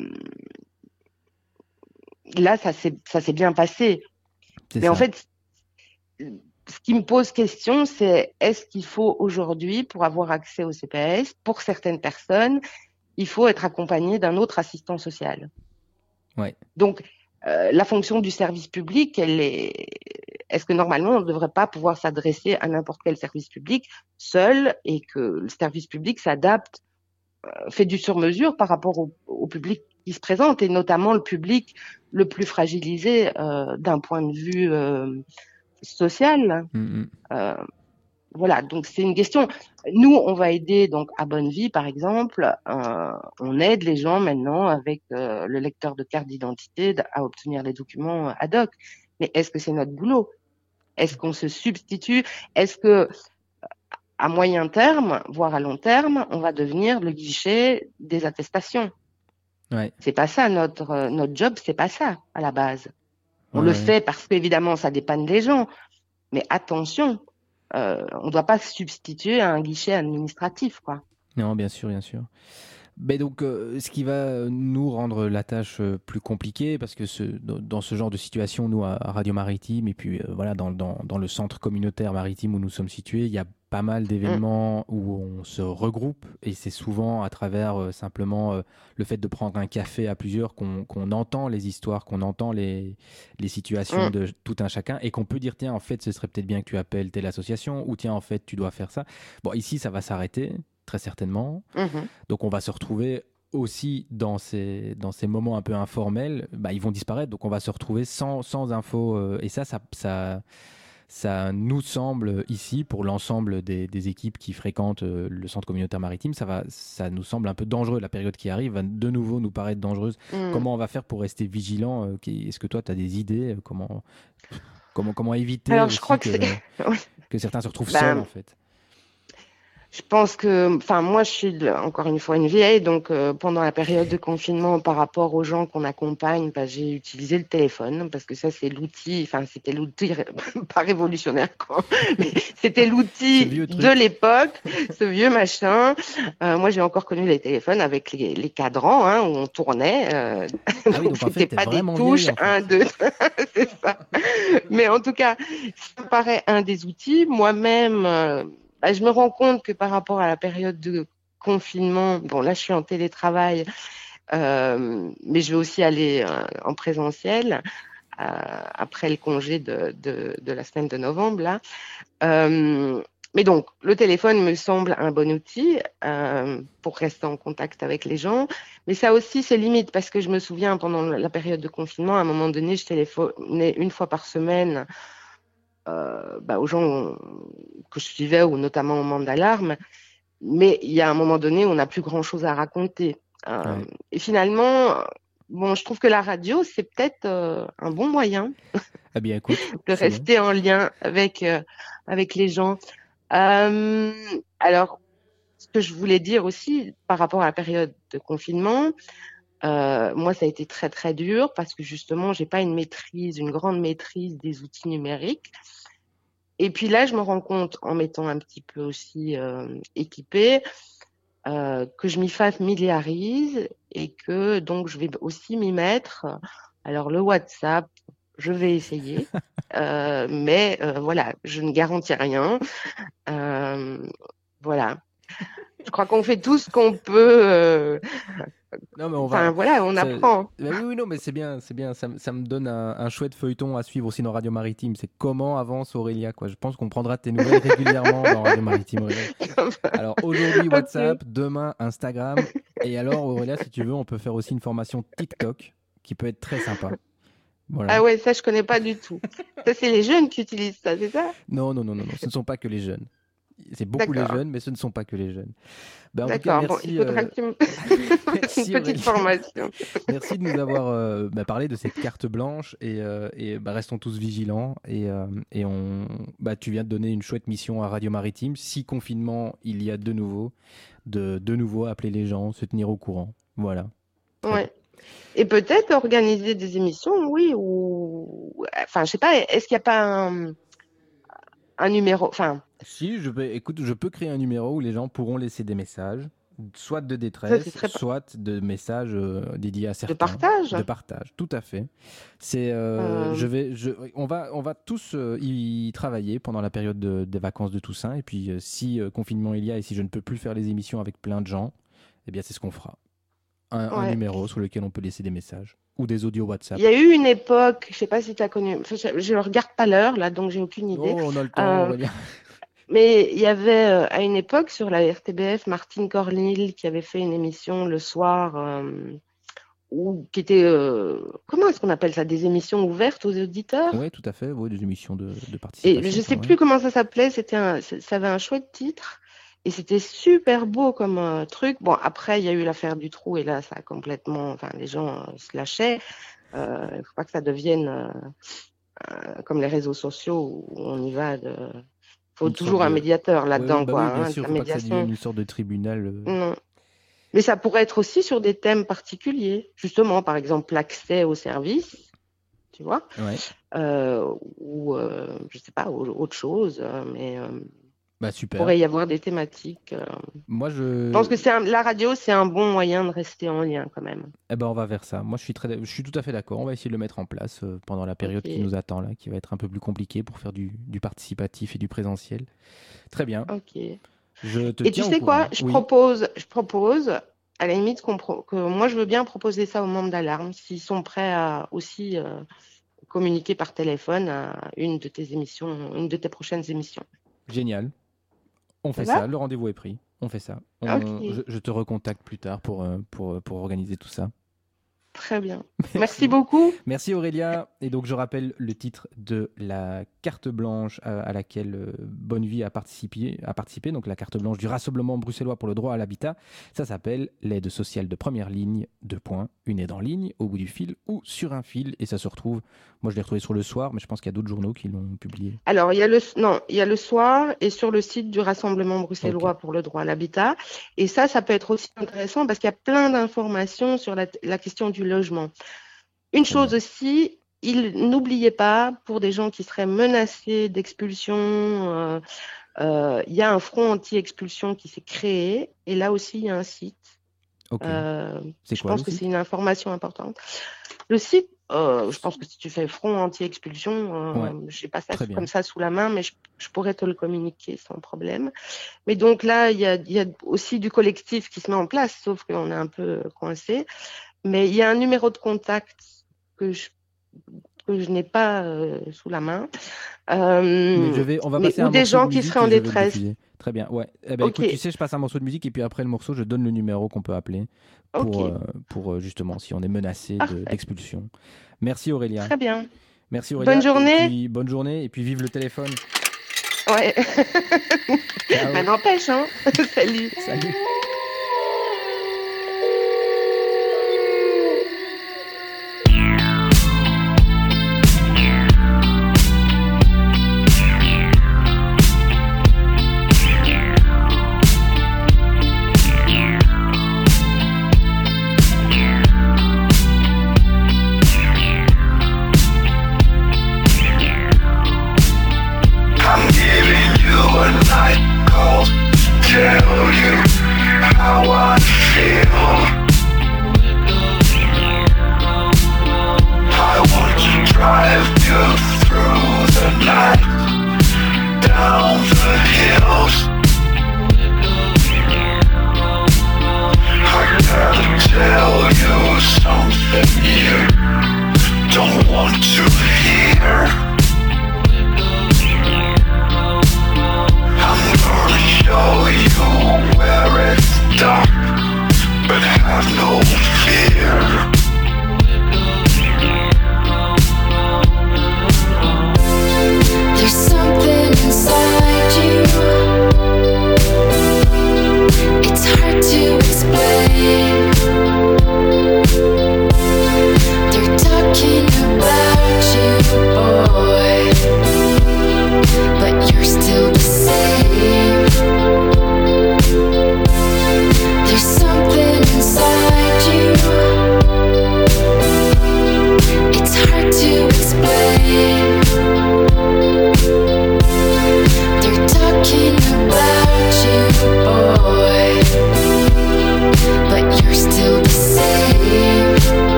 là, ça s'est, ça s'est bien passé. C'est Mais ça. En fait, ce qui me pose question, c'est est-ce qu'il faut aujourd'hui, pour avoir accès au C P S, pour certaines personnes, il faut être accompagné d'un autre assistant social. Ouais. Donc, euh, la fonction du service public, elle est... Est-ce que normalement, on ne devrait pas pouvoir s'adresser à n'importe quel service public seul et que le service public s'adapte, euh, fait du sur-mesure par rapport au, au public qui se présente, et notamment le public le plus fragilisé euh, d'un point de vue... Euh, social. Mmh. Euh, voilà, donc c'est une question. Nous, on va aider donc à Bonne Vie, par exemple. Euh, on aide les gens maintenant avec euh, le lecteur de carte d'identité à obtenir les documents ad hoc. Mais est-ce que c'est notre boulot? Est-ce qu'on se substitue? Est-ce que à moyen terme, voire à long terme, on va devenir le guichet des attestations? Ouais. C'est pas ça notre notre job, c'est pas ça à la base. On ouais, le ouais. fait parce qu'évidemment, ça dépanne les gens. Mais attention, euh, on ne doit pas se substituer à un guichet administratif, quoi. Non, bien sûr, bien sûr. Mais donc, euh, ce qui va nous rendre la tâche euh, plus compliquée, parce que ce, dans ce genre de situation, nous, à Radio Maritime, et puis euh, voilà, dans, dans, dans le centre communautaire maritime où nous sommes situés, il y a pas mal d'événements mmh. où on se regroupe, et c'est souvent à travers euh, simplement euh, le fait de prendre un café à plusieurs qu'on, qu'on entend les histoires, qu'on entend les, les situations mmh. de tout un chacun, et qu'on peut dire, tiens, en fait, ce serait peut-être bien que tu appelles telle association, ou tiens, en fait, tu dois faire ça. Bon, ici, ça va s'arrêter. Très certainement. Mmh. Donc on va se retrouver aussi dans ces, dans ces moments un peu informels, bah, ils vont disparaître, donc on va se retrouver sans, sans info. Euh, et ça, ça, ça, ça nous semble ici, pour l'ensemble des, des équipes qui fréquentent euh, le centre communautaire maritime, ça, va, ça nous semble un peu dangereux. La période qui arrive va de nouveau nous paraître dangereuse. Mmh. Comment on va faire pour rester vigilant? euh, Est-ce que toi, tu as des idées? comment, comment, comment éviter Alors, je crois que, que, que certains se retrouvent bah... seuls, en fait? Je pense que, enfin, moi, je suis encore une fois une vieille, donc euh, pendant la période de confinement, par rapport aux gens qu'on accompagne, bah, j'ai utilisé le téléphone parce que ça, c'est l'outil. Enfin, c'était l'outil pas révolutionnaire, quoi, mais c'était l'outil de l'époque, ce vieux machin. Euh, moi, j'ai encore connu les téléphones avec les, les cadrans, hein, où on tournait. Euh, ah oui, donc c'était pas des vieille, touches, en fait. un, deux, c'est ça. Mais en tout cas, ça me paraît un des outils. Moi-même. Euh, Bah, je me rends compte que par rapport à la période de confinement, bon là je suis en télétravail, euh, mais je vais aussi aller euh, en présentiel euh, après le congé de, de, de la semaine de novembre là. Euh, mais donc le téléphone me semble un bon outil euh, pour rester en contact avec les gens, mais ça a aussi ses limites parce que je me souviens pendant la période de confinement, à un moment donné, je téléphonais une fois par semaine. Euh, bah, aux gens que je suivais ou notamment au moment d'alarme, mais il y a un moment donné où on n'a plus grand chose à raconter. Euh, ouais. Et finalement, bon, je trouve que la radio, c'est peut-être euh, un bon moyen ah bien, écoute, de rester bien. en lien avec, euh, avec les gens. Euh, alors, ce que je voulais dire aussi par rapport à la période de confinement, Euh, moi, ça a été très, très dur parce que justement, j'ai pas une maîtrise, une grande maîtrise des outils numériques. Et puis là, je me rends compte, en m'étant un petit peu aussi euh, équipée, euh, que je m'y familiarise et que donc je vais aussi m'y mettre. Alors, le WhatsApp, je vais essayer, euh, mais euh, voilà, je ne garantis rien. Euh, voilà. Je crois qu'on fait tout ce qu'on peut. Euh... Non, mais on enfin, va... voilà, on ça... apprend. Bah oui, oui, non, mais c'est bien, c'est bien. Ça, ça me donne un, un chouette feuilleton à suivre aussi dans Radio Maritime. C'est comment avance Aurélia, quoi. Je pense qu'on prendra tes nouvelles régulièrement dans Radio Maritime, Aurélia. Alors aujourd'hui, WhatsApp, okay. Demain, Instagram. Et alors, Aurélia, si tu veux, on peut faire aussi une formation TikTok qui peut être très sympa. Voilà. Ah ouais, ça, je connais pas du tout. Ça, c'est les jeunes qui utilisent ça, c'est ça? Non, non, non, non, non, ce ne sont pas que les jeunes. C'est beaucoup D'accord. les jeunes, mais ce ne sont pas que les jeunes. Ben, en D'accord, tout cas, merci, bon, il faudra euh... que tu me merci, une petite Aurélie. formation. Merci de nous avoir euh, bah, parlé de cette carte blanche et, euh, et bah, restons tous vigilants. Et, euh, et on, bah, tu viens de donner une chouette mission à Radio Maritime. Si confinement il y a de nouveau, de, de nouveau appeler les gens, se tenir au courant. Voilà. Ouais. Et peut-être organiser des émissions, oui, ou enfin, je sais pas, est-ce qu'il n'y a pas un, un numéro, enfin. Si, je peux, écoute, je peux créer un numéro où les gens pourront laisser des messages, soit de détresse, très... soit de messages euh, dédiés à certains. De partage. De partage, tout à fait. C'est, euh, euh... je vais, je, on va, on va tous euh, y travailler pendant la période de, des vacances de Toussaint. Et puis, euh, si euh, confinement il y a et si je ne peux plus faire les émissions avec plein de gens, eh bien, c'est ce qu'on fera. Un, ouais. un numéro sur lequel on peut laisser des messages ou des audios WhatsApp. Il y a eu une époque, je sais pas si tu as connu, je ne regarde pas l'heure là, donc j'ai aucune idée. Oh, on a le temps, euh, on va dire. Mais il y avait euh, à une époque sur la R T B F Martine Cornil qui avait fait une émission le soir euh, où, qui était, euh, comment est-ce qu'on appelle ça, des émissions ouvertes aux auditeurs. Oui, tout à fait, oui, des émissions de, de participation. Et je ne sais ouais. plus comment ça s'appelait, c'était un, ça avait un chouette titre. Et c'était super beau comme euh, truc. Bon, après, il y a eu l'affaire du trou et là, ça a complètement... Enfin, les gens euh, se lâchaient. Il euh, ne faut pas que ça devienne euh, euh, comme les réseaux sociaux où on y va de... Il faut une toujours un de... médiateur là-dedans, oui, bah quoi. Oui, bien hein, sûr, la faut médiation. Pas que ça devienne une sorte de tribunal. Euh... Non. Mais ça pourrait être aussi sur des thèmes particuliers. Justement, par exemple, l'accès aux services, tu vois. Ouais. Euh, ou, euh, je ne sais pas, autre chose, mais... Euh, Bah, super. Il pourrait y avoir des thématiques. Euh... Moi, je... je pense que c'est un... la radio, c'est un bon moyen de rester en lien quand même. Eh ben, on va vers ça. Moi, je suis, très... je suis tout à fait d'accord. On va essayer de le mettre en place euh, pendant la période okay. qui nous attend, là, qui va être un peu plus compliquée pour faire du, du participatif et du présentiel. Très bien. Ok. Je te et tiens tu sais au quoi courant. je, oui. propose, je propose, à la limite, qu'on pro... que moi, je veux bien proposer ça aux membres d'Alarme, s'ils sont prêts à aussi euh, communiquer par téléphone à une de tes émissions, une de tes prochaines émissions. Génial. On fait ça, ça, le rendez-vous est pris. On fait ça. On, okay. je, je te recontacte plus tard pour, pour, pour organiser tout ça. Très bien. Merci. Merci beaucoup. Merci Aurélia. Et donc je rappelle le titre de la carte blanche à, à laquelle euh, Bonne Vie a participé, a participé, donc la carte blanche du Rassemblement bruxellois pour le droit à l'habitat. Ça s'appelle l'aide sociale de première ligne, deux points, une aide en ligne, au bout du fil ou sur un fil. Et ça se retrouve, moi je l'ai retrouvé sur Le Soir, mais je pense qu'il y a d'autres journaux qui l'ont publié. Alors il y a le, non, il y a Le Soir et sur le site du Rassemblement bruxellois okay. pour le droit à l'habitat. Et ça, ça peut être aussi intéressant parce qu'il y a plein d'informations sur la, la question du logement. Une chose ouais. aussi, il n'oubliez pas, pour des gens qui seraient menacés d'expulsion, euh, euh, il y a un front anti-expulsion qui s'est créé, et là aussi il y a un site. Okay. Euh, c'est je quoi, pense que c'est une information importante. Le site, euh, je pense que si tu fais front anti-expulsion, euh, ouais. je n'ai pas ça comme ça sous la main, mais je, je pourrais te le communiquer sans problème. Mais donc là, il y a, y a aussi du collectif qui se met en place, sauf qu'on est un peu coincé. Mais il y a un numéro de contact que je, que je n'ai pas euh, sous la main. Euh, mais je vais, on va passer mais, un ou des gens de qui seraient en détresse. Très bien, ouais. Eh ben, okay. Écoute, tu sais, je passe un morceau de musique et puis après le morceau, je donne le numéro qu'on peut appeler pour, okay. euh, pour justement, si on est menacé de, d'expulsion. Merci Aurélia. Très bien. Merci Aurélia. Bonne journée. Et puis, bonne journée et puis vive le téléphone. Ouais. Mais n'empêche, hein. Salut. Salut.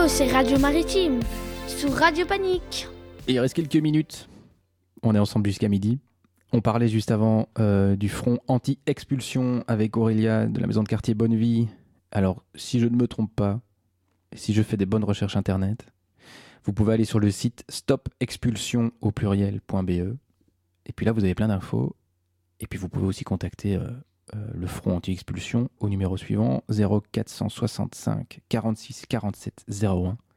c'est Radio Maritime, sur Radio Panique. Et il reste quelques minutes. On est ensemble jusqu'à midi. On parlait juste avant euh, du front anti-expulsion avec Aurélia de la maison de quartier Bonne Vie. Alors, si je ne me trompe pas, si je fais des bonnes recherches internet, vous pouvez aller sur le site stop expulsion au pluriel.be. Et puis là, vous avez plein d'infos. Et puis, vous pouvez aussi contacter euh, euh, le front anti-expulsion au numéro suivant zéro quatre cent soixante-cinq quarante-six quarante-sept zéro un.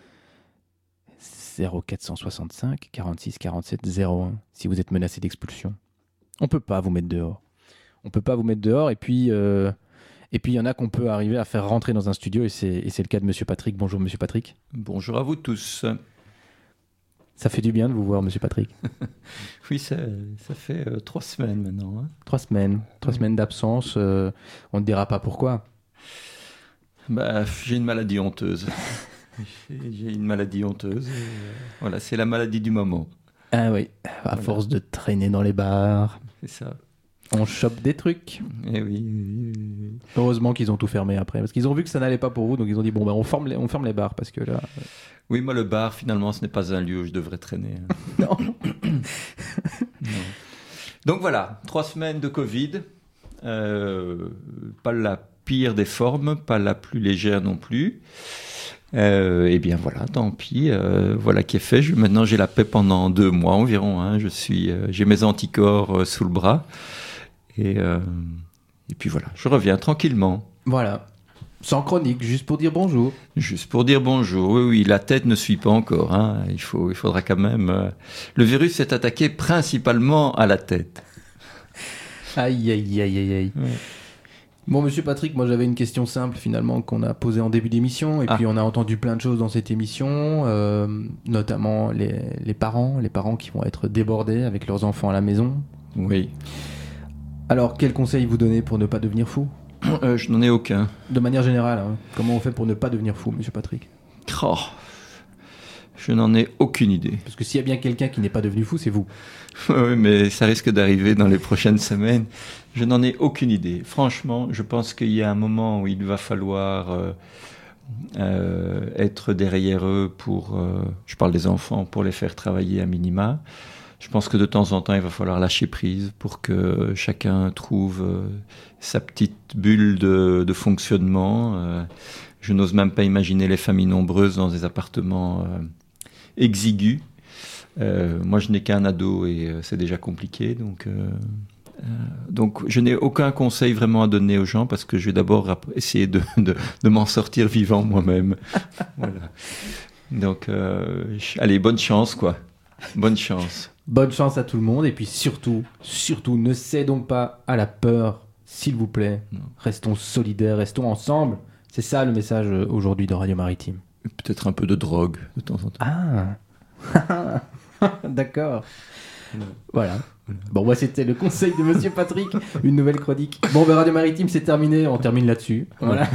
zéro quatre cent soixante-cinq quarante-six quarante-sept zéro un si vous êtes menacé d'expulsion. On peut pas vous mettre dehors. On peut pas vous mettre dehors et puis euh, et puis il y en a qu'on peut arriver à faire rentrer dans un studio et c'est, et c'est le cas de Monsieur Patrick. Bonjour Monsieur Patrick. Bonjour à vous tous. Ça fait du bien de vous voir Monsieur Patrick. Oui, ça, ça fait euh, trois semaines maintenant. Hein. Trois semaines. Trois oui. semaines d'absence. Euh, on ne dira pas pourquoi. Bah, j'ai une maladie honteuse. J'ai une maladie honteuse. Et voilà, c'est la maladie du moment. Ah oui, à voilà. force de traîner dans les bars. C'est ça. On chope des trucs. Eh oui, oui, oui. Heureusement qu'ils ont tout fermé après. Parce qu'ils ont vu que ça n'allait pas pour vous. Donc ils ont dit, bon, ben, on, ferme les, on ferme les bars. Parce que là... Oui, moi, le bar, finalement, ce n'est pas un lieu où je devrais traîner. Hein. Non. Non. Donc voilà, trois semaines de Covid. Euh, pas la pire des formes, pas la plus légère non plus. Euh, et bien voilà, tant pis, euh, voilà qui est fait. Je, maintenant j'ai la paix pendant deux mois environ. Hein. Je suis, euh, j'ai mes anticorps euh, sous le bras et, euh, et puis voilà, je reviens tranquillement. Voilà, sans chronique, juste pour dire bonjour. Juste pour dire bonjour. Oui, oui, la tête ne suit pas encore. Hein. Il faut, il faudra quand même. Euh... Le virus s'est attaqué principalement à la tête. Aïe, aïe, aïe, aïe, aïe. Ouais. Bon, Monsieur Patrick, moi j'avais une question simple finalement qu'on a posée en début d'émission et ah. puis on a entendu plein de choses dans cette émission, euh, notamment les, les parents, les parents qui vont être débordés avec leurs enfants à la maison. Oui. Alors, quel conseil vous donnez pour ne pas devenir fou ? euh, Je n'en ai aucun. De manière générale, hein, comment on fait pour ne pas devenir fou, Monsieur Patrick ? Oh, je n'en ai aucune idée. Parce que s'il y a bien quelqu'un qui n'est pas devenu fou, c'est vous. Oui, mais ça risque d'arriver dans les prochaines semaines. Je n'en ai aucune idée. Franchement, je pense qu'il y a un moment où il va falloir euh, euh, être derrière eux pour, euh, je parle des enfants, pour les faire travailler à minima. Je pense que de temps en temps, il va falloir lâcher prise pour que chacun trouve euh, sa petite bulle de, de fonctionnement. Euh, je n'ose même pas imaginer les familles nombreuses dans des appartements euh, exigus. Euh, moi, je n'ai qu'un ado et euh, c'est déjà compliqué, donc... Euh, Euh, donc je n'ai aucun conseil vraiment à donner aux gens parce que je vais d'abord essayer de, de, de m'en sortir vivant moi-même. Voilà. Donc euh, allez, bonne chance quoi. Bonne chance. Bonne chance à tout le monde et puis surtout, surtout ne cédons pas à la peur, s'il vous plaît. Non. Restons solidaires, restons ensemble. C'est ça le message aujourd'hui de Radio Maritime. Peut-être un peu de drogue de temps en temps. Ah d'accord. Voilà. Bon, moi, c'était le conseil de Monsieur Patrick. Une nouvelle chronique. Bon, ben, Radio Maritime, c'est terminé. On termine là-dessus. Voilà.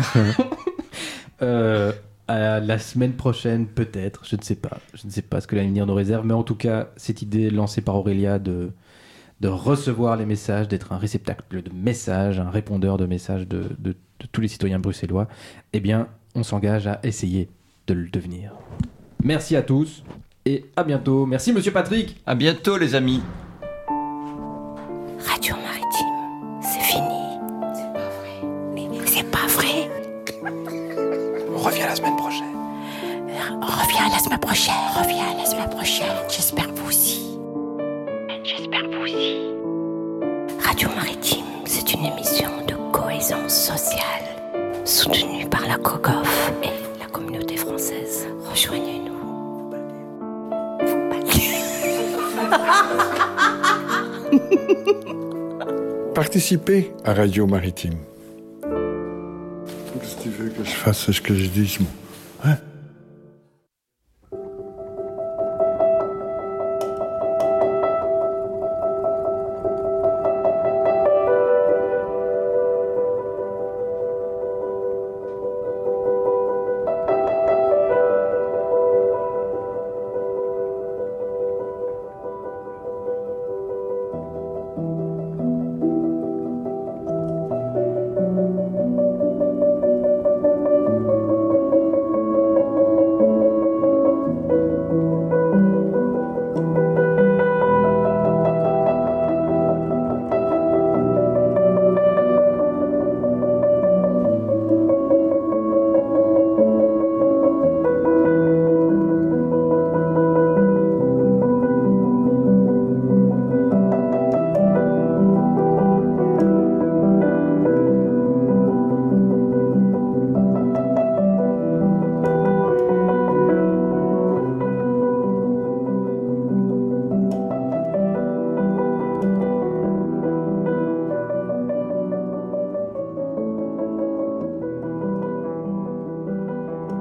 euh, à la semaine prochaine, peut-être. Je ne sais pas. Je ne sais pas ce que l'avenir nous réserve. Mais en tout cas, cette idée lancée par Aurélia de, de recevoir les messages, d'être un réceptacle de messages, un répondeur de messages de, de, de tous les citoyens bruxellois, eh bien, on s'engage à essayer de le devenir. Merci à tous. Et à bientôt. Merci Monsieur Patrick. À bientôt les amis. Radio Maritime, c'est fini. C'est pas vrai. C'est pas vrai. On revient la semaine prochaine. On revient la semaine prochaine. On revient la semaine prochaine. J'espère vous aussi. J'espère vous aussi. Radio Maritime, c'est une émission de cohésion sociale, soutenue par la COGOF et la communauté française. Rejoignez-nous. Participez à Radio Maritime. Qu'est-ce que tu veux que je fasse ce que je dis, moi?